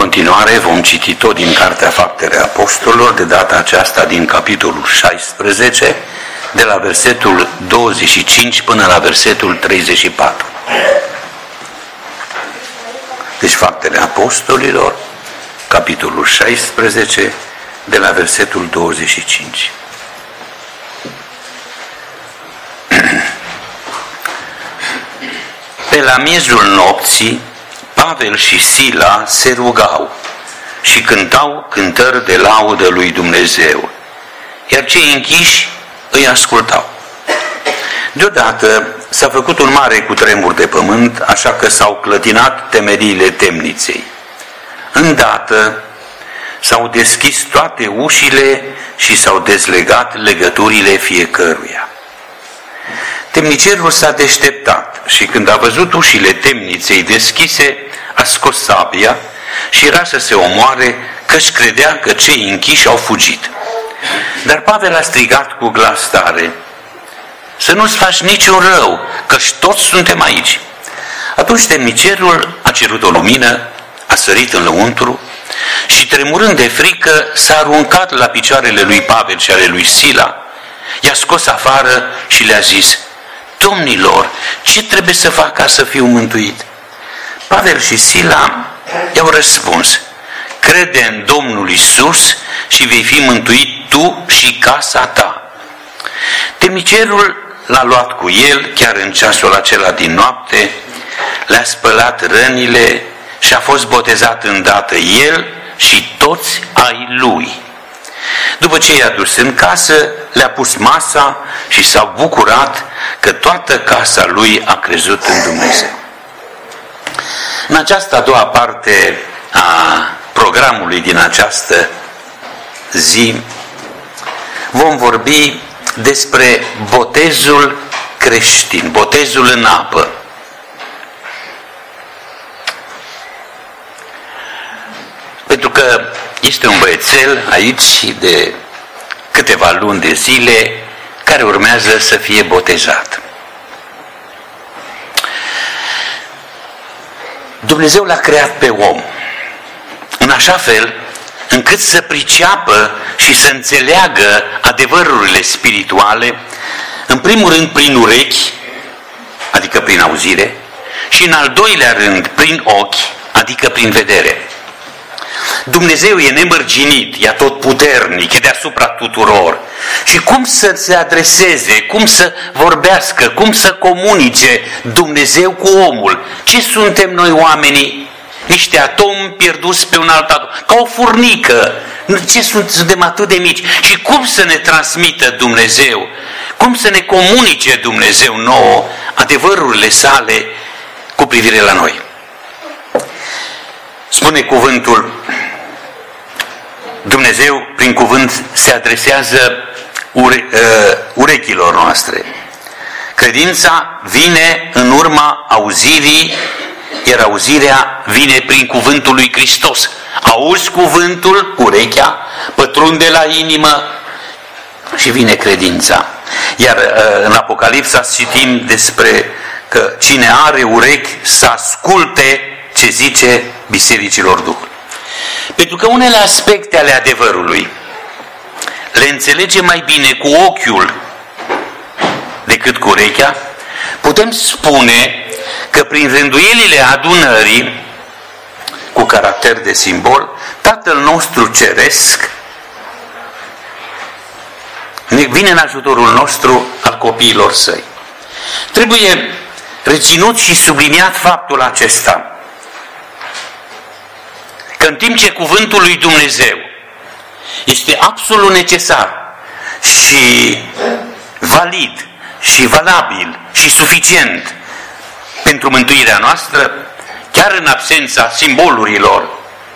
continuare vom citi tot din Cartea Faptele Apostolilor, de data aceasta din capitolul 16, de la versetul 25 până la versetul 34. Deci Faptele Apostolilor, capitolul 16, de la versetul 25. Pe la miezul nopții, Pavel și Sila se rugau și cântau cântări de laudă lui Dumnezeu, iar cei închiși îi ascultau. Deodată s-a făcut un mare cutremur de pământ, așa că s-au clătinat temeliile temniței. Îndată s-au deschis toate ușile și s-au dezlegat legăturile fiecăruia. Temnicerul s-a deșteptat și când a văzut ușile temniței deschise, a scos sabia și era să se omoare, căci credea că cei închiși au fugit. Dar Pavel a strigat cu glas tare: să nu-ți faci niciun rău, căci toți suntem aici. Atunci temnicerul a cerut o lumină, a sărit în lăuntru și, tremurând de frică, s-a aruncat la picioarele lui Pavel și ale lui Sila, i-a scos afară și le-a zis: domnilor, ce trebuie să fac ca să fiu mântuit? Pavel și Sila i-au răspuns: crede în Domnul Iisus și vei fi mântuit tu și casa ta. Temnicerul l-a luat cu el chiar în ceasul acela din noapte, le-a spălat rănile și a fost botezat îndată el și toți ai lui. După ce i-a dus în casă, le-a pus masa și s-a bucurat că toată casa lui a crezut în Dumnezeu. În această a doua parte a programului din această zi vom vorbi despre botezul creștin, botezul în apă. Pentru că este un băiețel aici de câteva luni de zile care urmează să fie botezat. Dumnezeu l-a creat pe om în așa fel încât să priceapă și să înțeleagă adevărurile spirituale, în primul rând prin urechi, adică prin auzire, și în al doilea rând prin ochi, adică prin vedere. Dumnezeu e nemărginit, e atotputernic, e deasupra tuturor. Și cum să se adreseze, cum să vorbească, cum să comunice Dumnezeu cu omul? Ce suntem noi oamenii? Niște atomi pierduți pe un alt atom, ca o furnică. Ce suntem atât de mici? Și cum să ne transmită Dumnezeu? Cum să ne comunice Dumnezeu nouă adevărurile sale cu privire la noi? Spune cuvântul, Dumnezeu prin cuvânt se adresează urechilor noastre. Credința vine în urma auzirii, iar auzirea vine prin cuvântul lui Hristos. Auzi cuvântul cu urechea, pătrunde la inimă și vine credința. Iar în Apocalipsa citim despre că cine are urechi să asculte ce zice bisericilor Duhului. Pentru că unele aspecte ale adevărului le înțelege mai bine cu ochiul decât cu urechea, putem spune că prin rânduielile adunării cu caracter de simbol, Tatăl nostru Ceresc vine în ajutorul nostru al copiilor săi. Trebuie reținut și subliniat faptul acesta, că în timp ce cuvântul lui Dumnezeu este absolut necesar și valid și valabil și suficient pentru mântuirea noastră, chiar în absența simbolurilor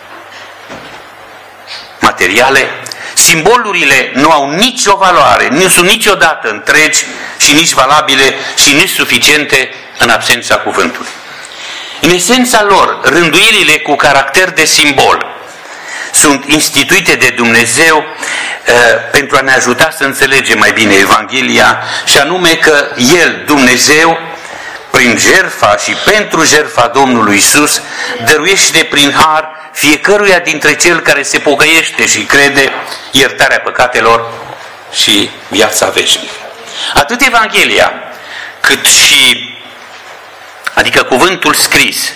materiale, simbolurile nu au nicio valoare, nu sunt niciodată întregi și nici valabile și nici suficiente în absența cuvântului. În esența lor, rânduielile cu caracter de simbol sunt instituite de Dumnezeu pentru a ne ajuta să înțelegem mai bine Evanghelia, și anume că El, Dumnezeu, prin jertfa și pentru jertfa Domnului Iisus, dăruiește prin har fiecăruia dintre cel care se pocăiește și crede iertarea păcatelor și viața veșnică. Atât Evanghelia, cât și, adică cuvântul scris,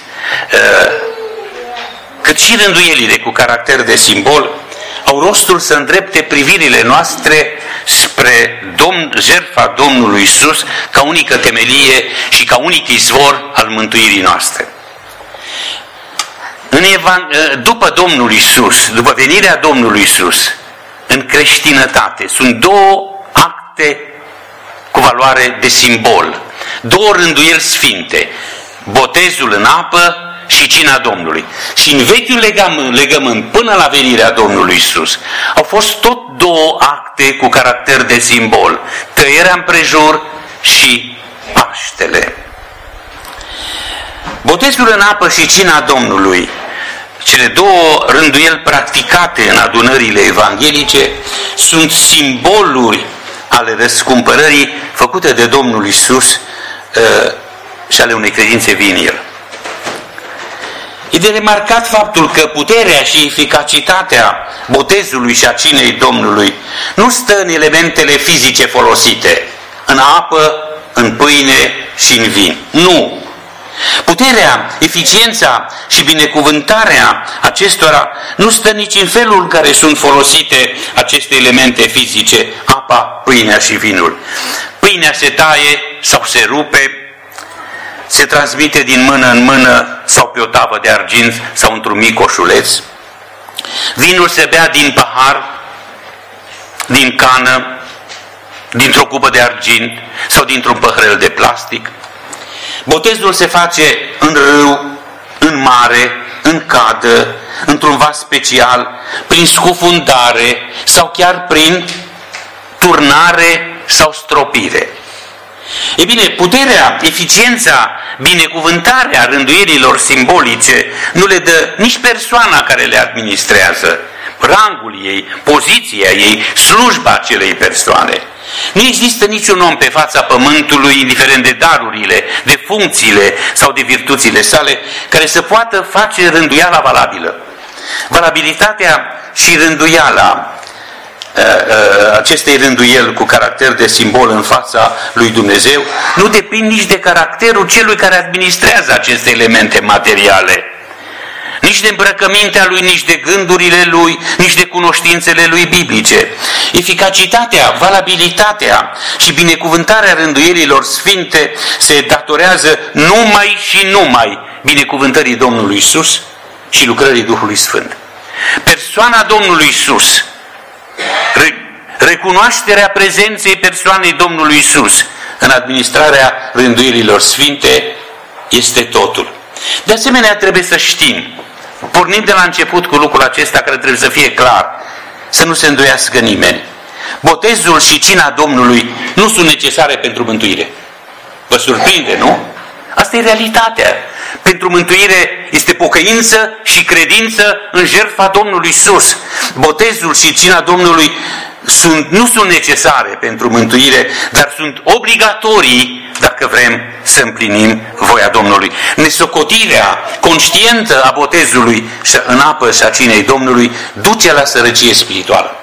cât și rânduielile cu caracter de simbol, au rostul să îndrepte privirile noastre spre jertfa Domnului Iisus ca unică temelie și ca unic izvor al mântuirii noastre. După Domnul Iisus, după venirea Domnului Iisus, în creștinătate, sunt două acte cu valoare de simbol, două rânduieli sfinte, botezul în apă și cina Domnului. Și în vechiul legământ, până la venirea Domnului Iisus, au fost tot două acte cu caracter de simbol, tăierea împrejur și Paștele. Botezul în apă și cina Domnului, cele două rânduieli practicate în adunările evanghelice, sunt simboluri ale răscumpărării făcute de Domnul Iisus și ale unei credințe vie în El. E de remarcat faptul că puterea și eficacitatea botezului și a cinei Domnului nu stă în elementele fizice folosite, în apă, în pâine și în vin. Nu! Puterea, eficiența și binecuvântarea acestora nu stă nici în felul în care sunt folosite aceste elemente fizice, apa, pâinea și vinul. Pâinea se taie sau se rupe, se transmite din mână în mână sau pe o tavă de argint sau într-un mic coșuleț. Vinul se bea din pahar, din cană, dintr-o cupă de argint sau dintr-un păhrel de plastic. Botezul se face în râu, în mare, în cadă, într-un vas special, prin scufundare sau chiar prin turnare sau stropire. Ei bine, puterea, eficiența, binecuvântarea rânduielilor simbolice nu le dă nici persoana care le administrează, rangul ei, poziția ei, slujba acelei persoane. Nu există niciun om pe fața pământului, indiferent de darurile, de funcțiile sau de virtuțile sale, care să poată face rânduiala valabilă. Valabilitatea și rânduiala acestei rânduieli cu caracter de simbol în fața lui Dumnezeu nu depind nici de caracterul celui care administrează aceste elemente materiale, nici de îmbrăcămintea lui, nici de gândurile lui, nici de cunoștințele lui biblice. Eficacitatea, valabilitatea și binecuvântarea rânduielilor sfinte se datorează numai și numai binecuvântării Domnului Iisus și lucrării Duhului Sfânt. Persoana Domnului Iisus, recunoașterea prezenței persoanei Domnului Iisus în administrarea rânduielilor sfinte este totul. De asemenea, trebuie să știm, pornim de la început cu lucrul acesta care trebuie să fie clar, să nu se îndoiască nimeni. Botezul și cina Domnului nu sunt necesare pentru mântuire. Vă surprinde, nu? Asta e realitatea. Pentru mântuire este pocăință și credință în jertfa Domnului Iisus. Botezul și cina Domnului nu sunt necesare pentru mântuire, dar sunt obligatorii dacă vrem să împlinim voia Domnului. Nesocotirea conștientă a botezului în apă și a cinei Domnului duce la sărăcie spirituală.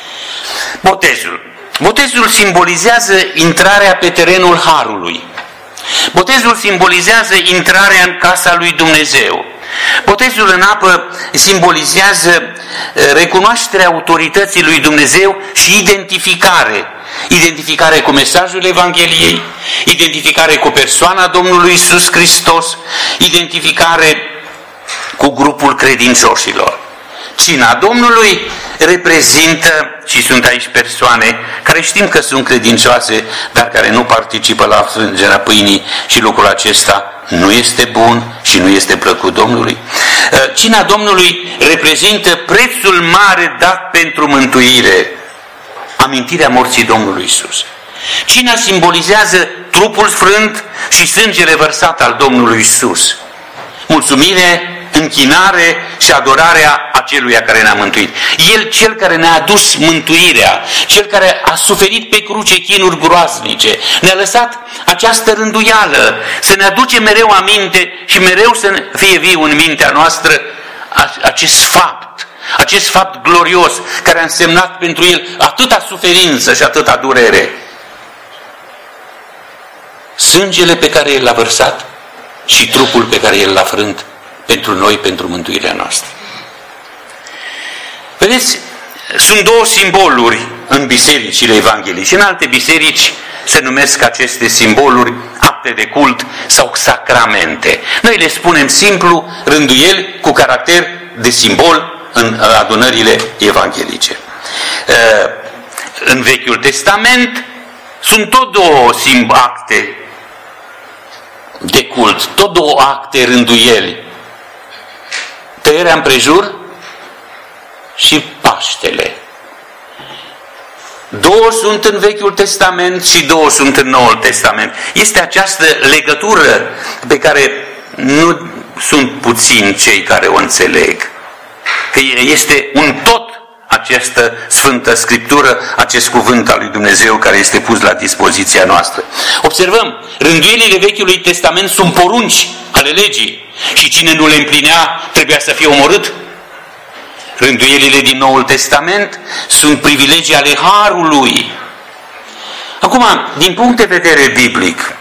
Botezul simbolizează intrarea pe terenul harului. Botezul simbolizează intrarea în casa lui Dumnezeu. Botezul în apă simbolizează recunoașterea autorității lui Dumnezeu și identificare. Identificare cu mesajul Evangheliei, identificare cu persoana Domnului Iisus Hristos, identificare cu grupul credincioșilor. Cina Domnului reprezintă, și sunt aici persoane care știm că sunt credincioase, dar care nu participă la frângerea pâinii și lucrul acesta nu este bun și nu este plăcut Domnului. Cina Domnului reprezintă prețul mare dat pentru mântuire, amintirea morții Domnului Iisus. Cina simbolizează trupul sfânt și sângele vărsat al Domnului Iisus. Mulțumire, închinare și adorarea a aceluia care ne-a mântuit. El, cel care ne-a adus mântuirea, cel care a suferit pe cruce chinuri groaznice, ne-a lăsat această rânduială, să ne aduce mereu aminte și mereu să fie viu în mintea noastră acest fapt glorios care a însemnat pentru el atâta suferință și atâta durere. Sângele pe care el l-a vărsat și trupul pe care el l-a frânt pentru noi, pentru mântuirea noastră. Vedeți, sunt două simboluri în bisericile evanghelice. În alte biserici se numesc aceste simboluri acte de cult sau sacramente. Noi le spunem simplu rânduieli cu caracter de simbol în adunările evanghelice. În Vechiul Testament sunt tot două acte de cult, tot două acte rânduieli. Tăierea împrejur și Paștele. Două sunt în Vechiul Testament și două sunt în Noul Testament. Este această legătură pe care nu sunt puțini cei care o înțeleg. Că este un tot această Sfântă Scriptură, acest cuvânt al lui Dumnezeu care este pus la dispoziția noastră. Observăm, rânduielile Vechiului Testament sunt porunci ale legii și cine nu le împlinea trebuia să fie omorât. Rânduielile din Noul Testament sunt privilegii ale Harului. Acum, din punct de vedere biblic,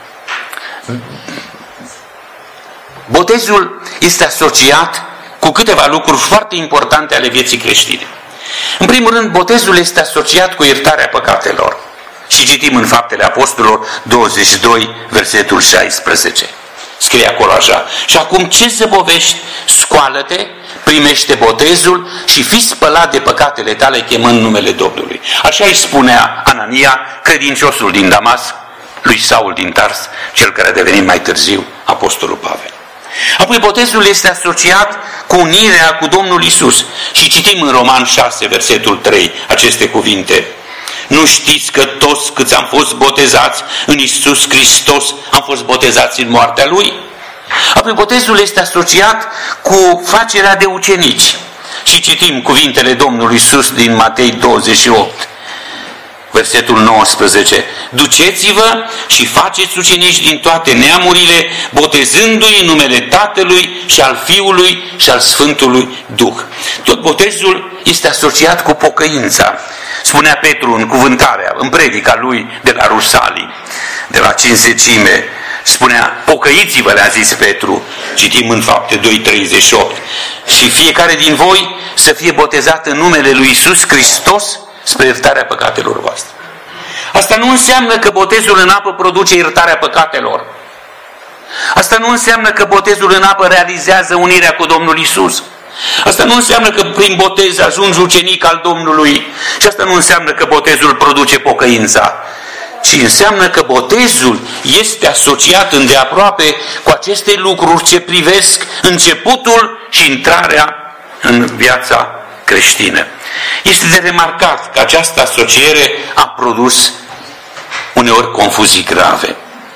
botezul este asociat cu câteva lucruri foarte importante ale vieții creștine. În primul rând, botezul este asociat cu iertarea păcatelor. Și citim în Faptele Apostolilor 22, versetul 16. Scrie acolo așa: și acum ce zăbovești? Scoală-te, primește botezul și fii spălat de păcatele tale chemând numele Domnului. Așa îi spunea Anania, credinciosul din Damasc, lui Saul din Tars, cel care a devenit mai târziu apostolul Pavel. Apoi botezul este asociat cu unirea cu Domnul Iisus. Și citim în Roman 6, versetul 3, aceste cuvinte: nu știți că toți câți am fost botezați în Iisus Hristos am fost botezați în moartea Lui? Apoi botezul este asociat cu facerea de ucenici. Și citim cuvintele Domnului Iisus din Matei 28, versetul 19: duceți-vă și faceți ucenici din toate neamurile, botezându-i în numele Tatălui și al Fiului și al Sfântului Duh. Tot botezul este asociat cu pocăința. Spunea Petru în cuvântarea, în predica lui de la Rusalii, de la Cincecime, spunea: pocăiți-vă, le-a zis Petru, citim în Fapte 2:38, și fiecare din voi să fie botezat în numele lui Iisus Hristos spre iertarea păcatelor voastre. Asta nu înseamnă că botezul în apă produce iertarea păcatelor. Asta nu înseamnă că botezul în apă realizează unirea cu Domnul Iisus. Asta nu înseamnă că prin botez ajungi ucenic al Domnului. Și asta nu înseamnă că botezul produce pocăința. Ci înseamnă că botezul este asociat îndeaproape cu aceste lucruri ce privesc începutul și intrarea în viața creștină. Este de remarcat că această asociere a produs uneori confuzii grave.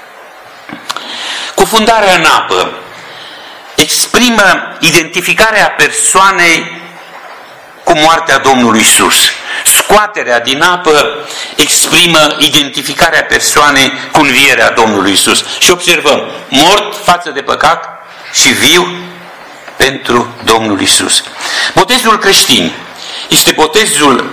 Cufundarea în apă exprimă identificarea persoanei cu moartea Domnului Iisus. Scoaterea din apă exprimă identificarea persoanei cu învierea Domnului Iisus. Și observăm, mort față de păcat și viu pentru Domnul Iisus. Botezul creștin este botezul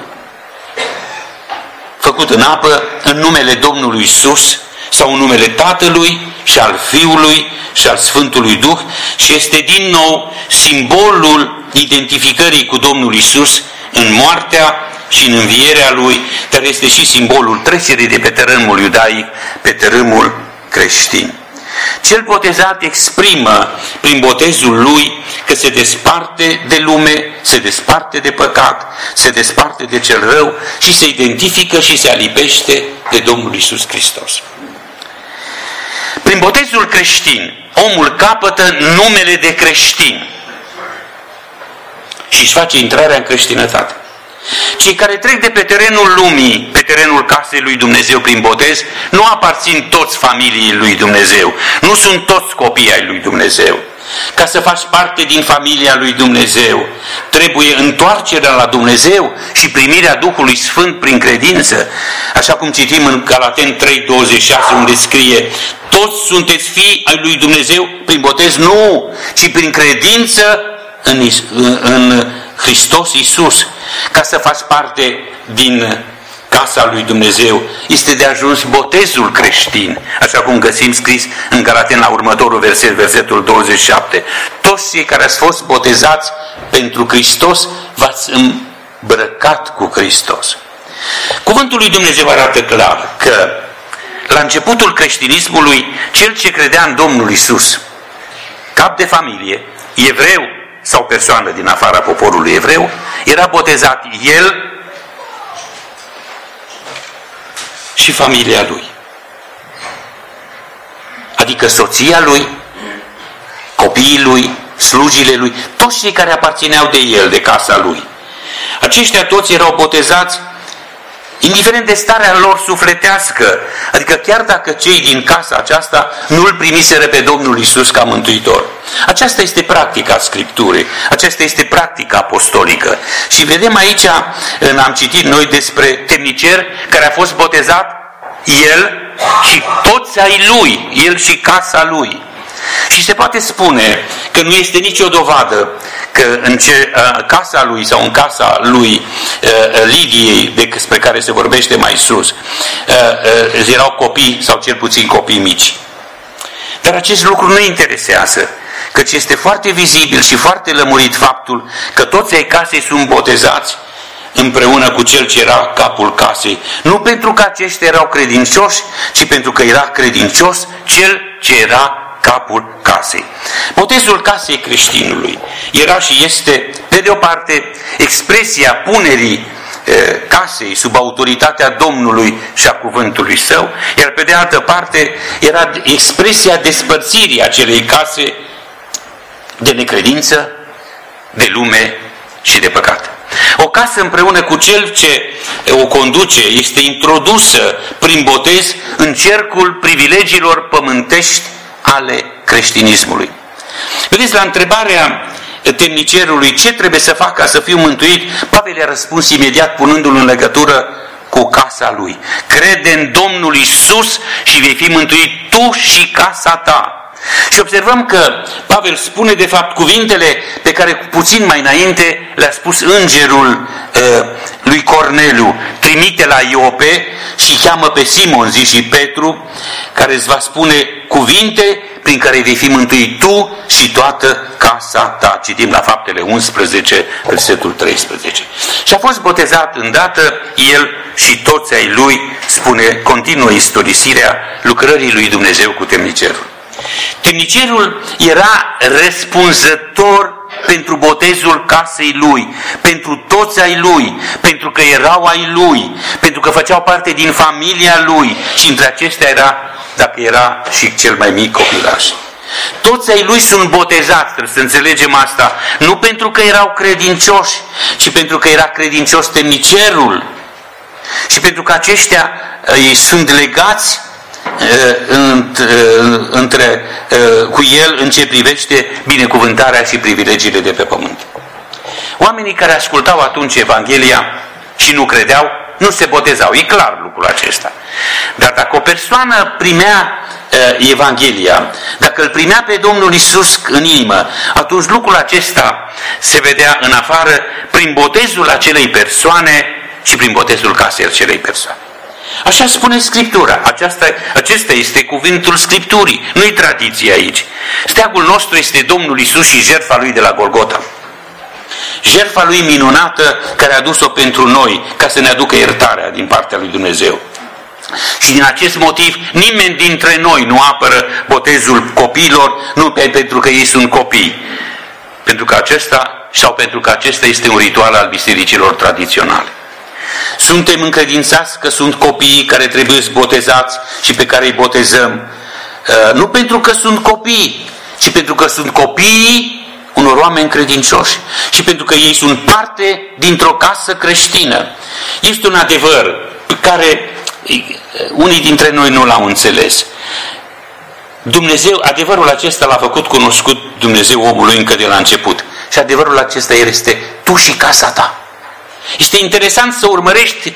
făcut în apă în numele Domnului Iisus sau în numele Tatălui și al Fiului și al Sfântului Duh și este din nou simbolul identificării cu Domnul Iisus în moartea și în învierea Lui, dar este și simbolul trecerii de pe tărâmul iudaic pe tărâmul creștin. Cel botezat exprimă prin botezul lui că se desparte de lume, se desparte de păcat, se desparte de cel rău și se identifică și se alipește de Domnul Iisus Hristos. Prin botezul creștin, omul capătă numele de creștin și își face intrarea în creștinătate. Cei care trec de pe terenul lumii, pe terenul casei lui Dumnezeu prin botez, nu aparțin toți familiei lui Dumnezeu. Nu sunt toți copii ai lui Dumnezeu. Ca să faci parte din familia lui Dumnezeu, trebuie întoarcerea la Dumnezeu și primirea Duhului Sfânt prin credință. Așa cum citim în Galateni 3:26, unde scrie: toți sunteți fii ai lui Dumnezeu prin botez? Nu, ci prin credință în Hristos Iisus. Ca să faci parte din casa lui Dumnezeu, este de ajuns botezul creștin, așa cum găsim scris în Galateni la următorul verset, versetul 27. Toți cei care ați fost botezați pentru Hristos, v-ați îmbrăcat cu Hristos. Cuvântul lui Dumnezeu arată clar că la începutul creștinismului, cel ce credea în Domnul Iisus, cap de familie, evreu sau persoană din afara poporului evreu, era botezat el și familia lui. Adică soția lui, copiii lui, slujile lui, toți cei care aparțineau de el, de casa lui. Aceștia toți erau botezați indiferent de starea lor sufletească, adică chiar dacă cei din casa aceasta nu îl primiseră pe Domnul Iisus ca mântuitor. Aceasta este practica Scripturii, aceasta este practica apostolică. Și vedem aici, am citit noi despre temnicer care a fost botezat, el și toți ai lui, el și casa lui. Și se poate spune că nu este nicio dovadă că în casa lui sau în casa lui Lidiei, despre care se vorbește mai sus, erau copii sau cel puțin copii mici. Dar acest lucru nu interesează, căci este foarte vizibil și foarte lămurit faptul că toți ai casei sunt botezați împreună cu cel ce era capul casei. Nu pentru că aceștia erau credincioși, ci pentru că era credincios cel ce era capul casei. Botezul casei creștinului era și este, pe de o parte, expresia punerii casei sub autoritatea Domnului și a cuvântului său, iar pe de altă parte era expresia despărțirii acelei case de necredință, de lume și de păcat. O casă împreună cu cel ce o conduce este introdusă prin botez în cercul privilegiilor pământești ale creștinismului. Vedeți, la întrebarea temnicerului ce trebuie să fac ca să fiu mântuit, Pavel i-a răspuns imediat punându-l în legătură cu casa lui. Crede în Domnul Iisus și vei fi mântuit tu și casa ta. Și observăm că Pavel spune de fapt cuvintele pe care puțin mai înainte le-a spus îngerul lui Corneliu: trimite la Iope și cheamă pe Simon, zi și Petru, care îți va spune cuvinte prin care vei fi mântuit tu și toată casa ta. Citim la Faptele 11, versetul 13. Și a fost botezat îndată el și toți ai lui, spune, continuă istorisirea lucrării lui Dumnezeu cu temnicerul. Temnicerul era răspunzător pentru botezul casei lui, pentru toți ai lui, pentru că erau ai lui, pentru că făceau parte din familia lui și între acestea era, dacă era și cel mai mic copilaș. Toți ai lui sunt botezați, trebuie să înțelegem asta, nu pentru că erau credincioși, ci pentru că era credincios temnicerul și pentru că aceștia ei sunt legați cu el în ce privește binecuvântarea și privilegiile de pe pământ. Oamenii care ascultau atunci Evanghelia și nu credeau, nu se botezau. E clar lucrul acesta. Dar dacă o persoană primea Evanghelia, dacă îl primea pe Domnul Iisus în inimă, atunci lucrul acesta se vedea în afară prin botezul acelei persoane și prin botezul casei acelei persoane. Așa spune Scriptura. Acesta este cuvântul Scripturii. Nu-i tradiție aici. Steagul nostru este Domnul Iisus și jertfa Lui de la Golgota. Jertfa Lui minunată care a dus-o pentru noi, ca să ne aducă iertarea din partea Lui Dumnezeu. Și din acest motiv nimeni dintre noi nu apără botezul copiilor, nu pentru că ei sunt copii, pentru că acesta este un ritual al bisericilor tradiționale. Suntem încredințați că sunt copiii care trebuie botezați și pe care îi botezăm. Nu pentru că sunt copii, ci pentru că sunt copiii unor oameni credincioși și pentru că ei sunt parte dintr-o casă creștină. Este un adevăr pe care unii dintre noi nu l-au înțeles. Dumnezeu, adevărul acesta l-a făcut cunoscut Dumnezeu omului încă de la început. Și adevărul acesta el este tu și casa ta. Este interesant să urmărești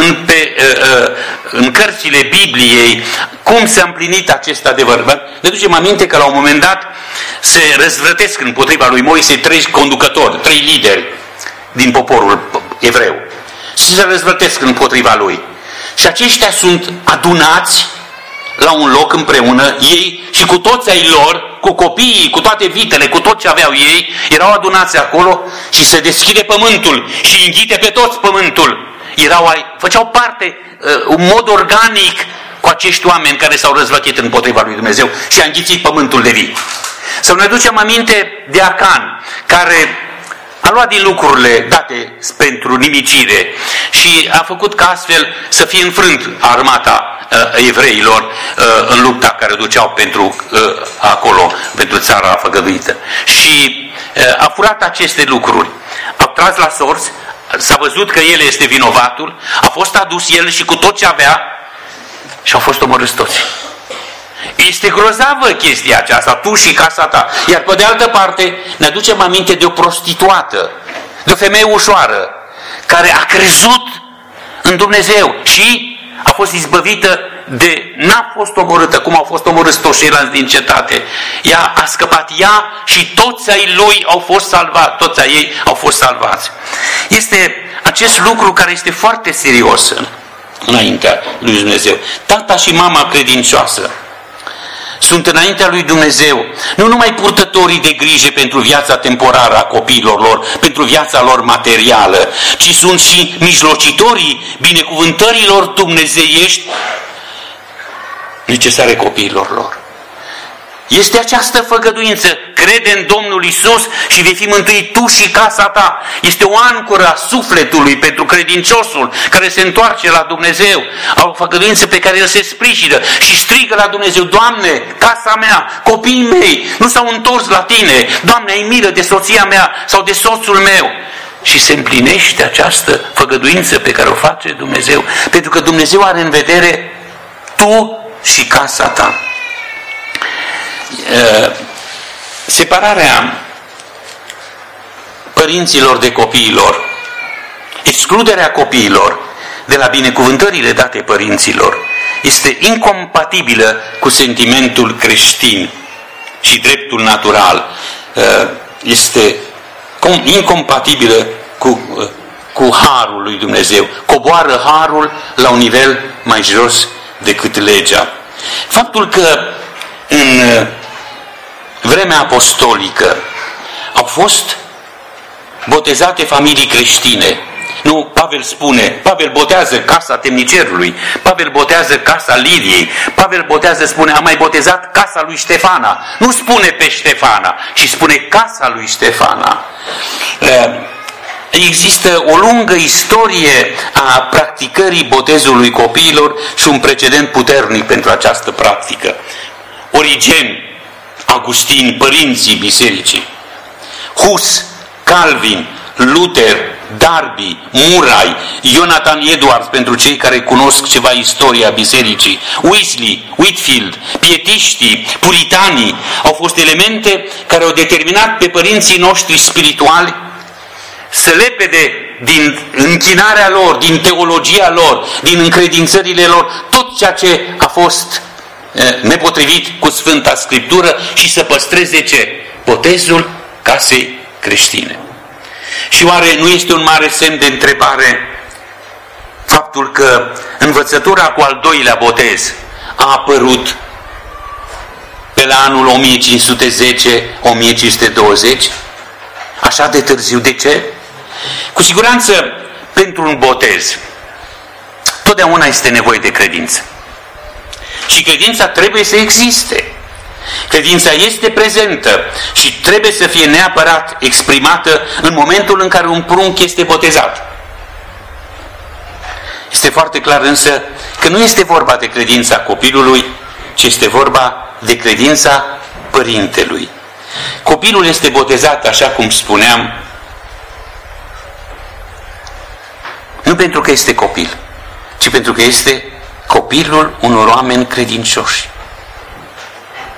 în cărțile Bibliei cum s-a împlinit acest adevăr. Ne ducem aminte că la un moment dat se răzvrătesc împotriva lui Moise 3 conducători, 3 lideri din poporul evreu. Se răzvrătesc împotriva lui. Și aceștia sunt adunați la un loc împreună, ei și cu toți ai lor, cu copiii, cu toate vitele, cu tot ce aveau ei, erau adunați acolo și se deschide pământul și înghite pe toți pământul. Făceau parte în mod organic cu acești oameni care s-au răzvătit împotriva lui Dumnezeu și a înghițit pământul de vii. Să ne ducem aminte de Acan, care a luat din lucrurile date pentru nimicire și a făcut ca astfel să fie înfrânt armata evreilor în lupta care duceau acolo, pentru țara făgăduită. Și a furat aceste lucruri. A tras la sorți, s-a văzut că el este vinovatul, a fost adus el și cu tot ce avea și au fost omorâți toți. Este grozavă chestia aceasta, tu și casa ta. Iar pe de altă parte ne aducem aminte de o prostituată, de o femeie ușoară, care a crezut în Dumnezeu și a fost izbăvită n-a fost omorâtă, cum au fost omorâți toți ceilalți din cetate. Ea a scăpat, ea și toți ai lui au fost salvați, toți ai ei au fost salvați. Este acest lucru care este foarte serios înaintea lui Dumnezeu. Tata și mama credincioasă sunt înaintea lui Dumnezeu, nu numai purtătorii de grijă pentru viața temporară a copiilor lor, pentru viața lor materială, ci sunt și mijlocitorii binecuvântărilor dumnezeiești necesare copiilor lor. Este această făgăduință, crede în Domnul Iisus și vei fi mântuit tu și casa ta. Este o ancoră a sufletului pentru credinciosul care se întoarce la Dumnezeu. O făgăduință pe care el se sprijină și strigă la Dumnezeu: Doamne, casa mea, copiii mei nu s-au întors la Tine. Doamne, ai milă de soția mea sau de soțul meu. Și se împlinește această făgăduință pe care o face Dumnezeu. Pentru că Dumnezeu are în vedere tu și casa ta. Separarea părinților de copiilor, excluderea copiilor de la binecuvântările date părinților, este incompatibilă cu sentimentul creștin și dreptul natural. Este incompatibilă cu harul lui Dumnezeu. Coboară harul la un nivel mai jos decât legea. Faptul că în vremea apostolică au fost botezate familii creștine. Nu, Pavel botează casa temnicerului, Pavel botează casa Lidiei, Pavel botează, spune, a mai botezat casa lui Ștefana. Nu spune pe Ștefana, ci spune casa lui Ștefana. Există o lungă istorie a practicării botezului copiilor și un precedent puternic pentru această practică. Origen, Augustin, părinții bisericii, Hus, Calvin, Luther, Darby, Murray, Jonathan Edwards, pentru cei care cunosc ceva istoria bisericii, Wesley, Whitfield, pietiștii, puritanii, au fost elemente care au determinat pe părinții noștri spirituali să lepede din închinarea lor, din teologia lor, din încredințările lor, tot ceea ce a fost nepotrivit cu Sfânta Scriptură și să păstreze ce? Botezul casei creștine. Și oare nu este un mare semn de întrebare faptul că învățătura cu al doilea botez a apărut pe la anul 1510-1520? Așa de târziu. De ce? Cu siguranță, pentru un botez, totdeauna este nevoie de credință. Și credința trebuie să existe. Credința este prezentă și trebuie să fie neapărat exprimată în momentul în care un prunc este botezat. Este foarte clar însă că nu este vorba de credința copilului, ci este vorba de credința părintelui. Copilul este botezat, așa cum spuneam, nu pentru că este copil, ci pentru că este copilul unor oameni credincioși.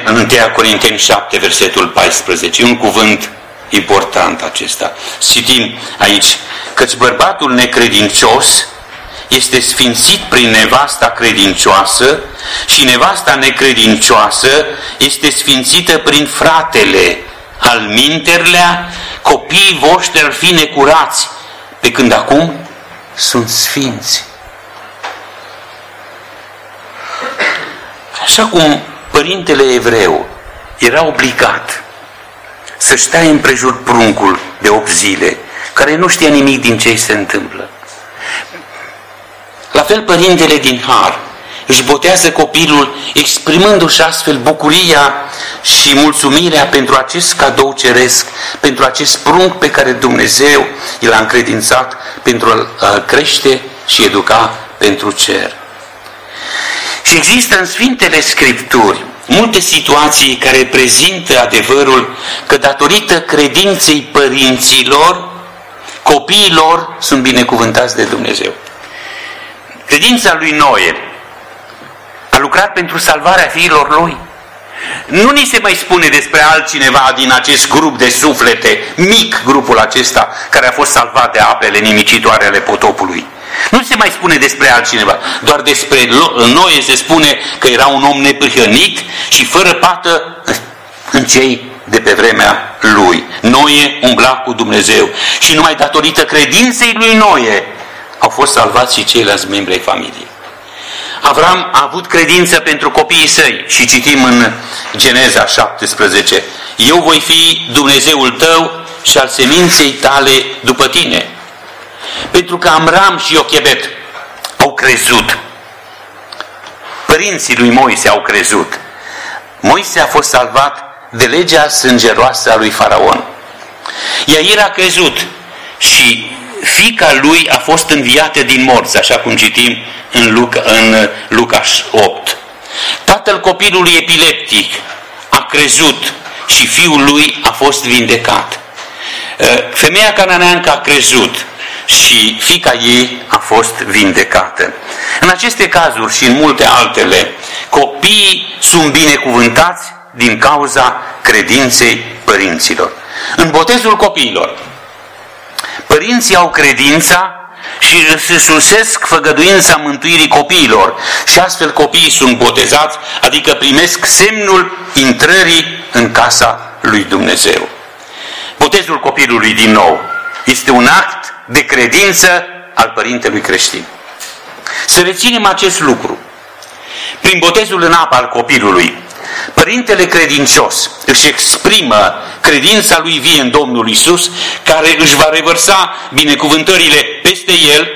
în 1 Corinteni 7, versetul 14. E un cuvânt important acesta. Citim aici: căci bărbatul necredincios este sfințit prin nevasta credincioasă și nevasta necredincioasă este sfințită prin fratele. Alminterlea, copiii voștri ar fi necurați, pe când acum sunt sfinți. Așa cum părintele evreu era obligat să-și taie împrejur pruncul de 8 zile, care nu știa nimic din ce îi se întâmplă, la fel părintele din har își botează copilul, exprimându-și astfel bucuria și mulțumirea pentru acest cadou ceresc, pentru acest prunc pe care Dumnezeu i l-a încredințat pentru a crește și educa pentru cer. Și există în Sfintele Scripturi multe situații care prezintă adevărul că datorită credinței părinților, copiilor sunt binecuvântați de Dumnezeu. Credința lui Noe a lucrat pentru salvarea fiilor lui. Nu ni se mai spune despre altcineva din acest grup de suflete, mic grupul acesta, care a fost salvat de apele nimicitoare ale potopului. Nu se mai spune despre altcineva, doar despre Noe se spune că era un om neprihănit și fără pată în cei de pe vremea lui. Noe umbla cu Dumnezeu și numai datorită credinței lui Noe au fost salvați și ceilalți membri ai familiei. Avram a avut credință pentru copiii săi și citim în Geneza 17: eu voi fi Dumnezeul tău și al seminței tale după tine. Pentru că Amram și Iochebed au crezut. Părinții lui Moise au crezut. Moise a fost salvat de legea sângeroasă a lui Faraon. Iair a crezut și fiica lui a fost înviată din morți, așa cum citim în Luca 8. Tatăl copilului epileptic a crezut și fiul lui a fost vindecat. Femeia cananeancă a crezut și fiica ei a fost vindecată. În aceste cazuri și în multe altele, copiii sunt binecuvântați din cauza credinței părinților. În botezul copiilor, părinții au credința și își susțesc făgăduința mântuirii copiilor și astfel copiii sunt botezați, adică primesc semnul intrării în casa lui Dumnezeu. Botezul copilului, din nou, este un act de credință al părintelui creștin. Să reținem acest lucru. Prin botezul în apă al copilului, părintele credincios își exprimă credința lui vie în Domnul Iisus, care își va revărsa binecuvântările peste el,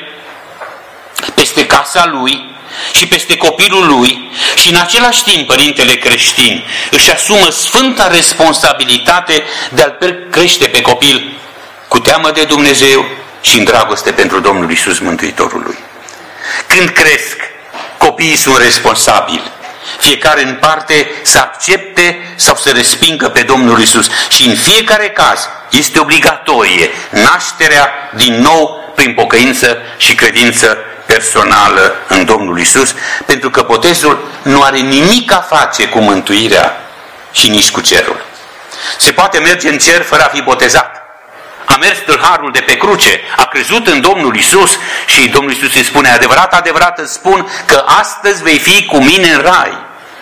peste casa lui și peste copilul lui, și în același timp părintele creștin își asumă sfânta responsabilitate de a-l crește pe copil cu teamă de Dumnezeu și în dragoste pentru Domnul Iisus Mântuitorul lui. Când cresc, copiii sunt responsabili. Fiecare în parte să accepte sau să respingă pe Domnul Iisus. Și în fiecare caz este obligatorie nașterea din nou prin pocăință și credință personală în Domnul Iisus, pentru că botezul nu are nimic a face cu mântuirea și nici cu cerul. Se poate merge în cer fără a fi botezat. A mers tâlharul de pe cruce, a crezut în Domnul Iisus și Domnul Iisus îi spune: adevărat, adevărat îți spun că astăzi vei fi cu mine în rai.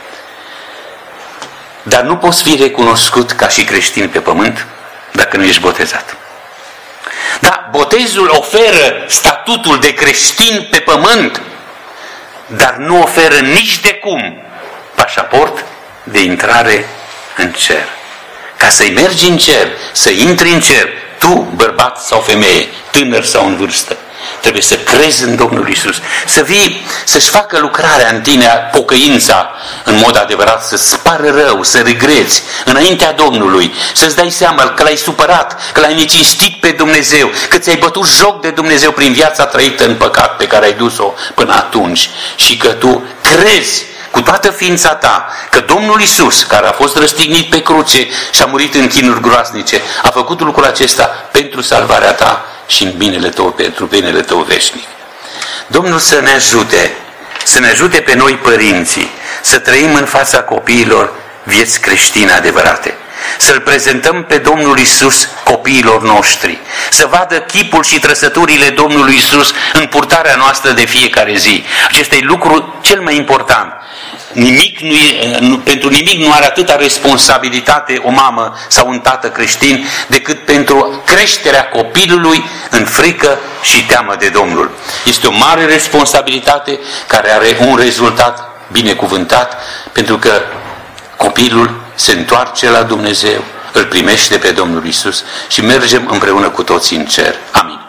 Dar nu poți fi recunoscut ca și creștin pe pământ dacă nu ești botezat. Da, botezul oferă statutul de creștin pe pământ, dar nu oferă nici de cum pașaport de intrare în cer. Ca să-i mergi în cer, să intri în cer, tu, bărbat sau femeie, tânăr sau în vârstă, trebuie să crezi în Domnul Iisus, să vii, să-și facă lucrarea în tine, pocăința, în mod adevărat, să-ți pară rău, să regreți înaintea Domnului, să-ți dai seama că l-ai supărat, că l-ai necinstit pe Dumnezeu, că ți-ai bătut joc de Dumnezeu prin viața trăită în păcat pe care ai dus-o până atunci și că tu crezi cu toată ființa ta că Domnul Iisus, care a fost răstignit pe cruce și a murit în chinuri groaznice, a făcut lucrul acesta pentru salvarea ta și în binele tău, pentru binele tău veșnic. Domnul să ne ajute pe noi părinții să trăim în fața copiilor vieți creștine adevărate. Să-L prezentăm pe Domnul Iisus copiilor noștri, să vadă chipul și trăsăturile Domnului Iisus în purtarea noastră de fiecare zi. Acesta e lucrul cel mai important. Pentru nimic nu are atâta responsabilitate o mamă sau un tată creștin decât pentru creșterea copilului în frică și teamă de Domnul. Este o mare responsabilitate care are un rezultat binecuvântat, pentru că copilul se întoarce la Dumnezeu, îl primește pe Domnul Iisus și mergem împreună cu toții în cer. Amin.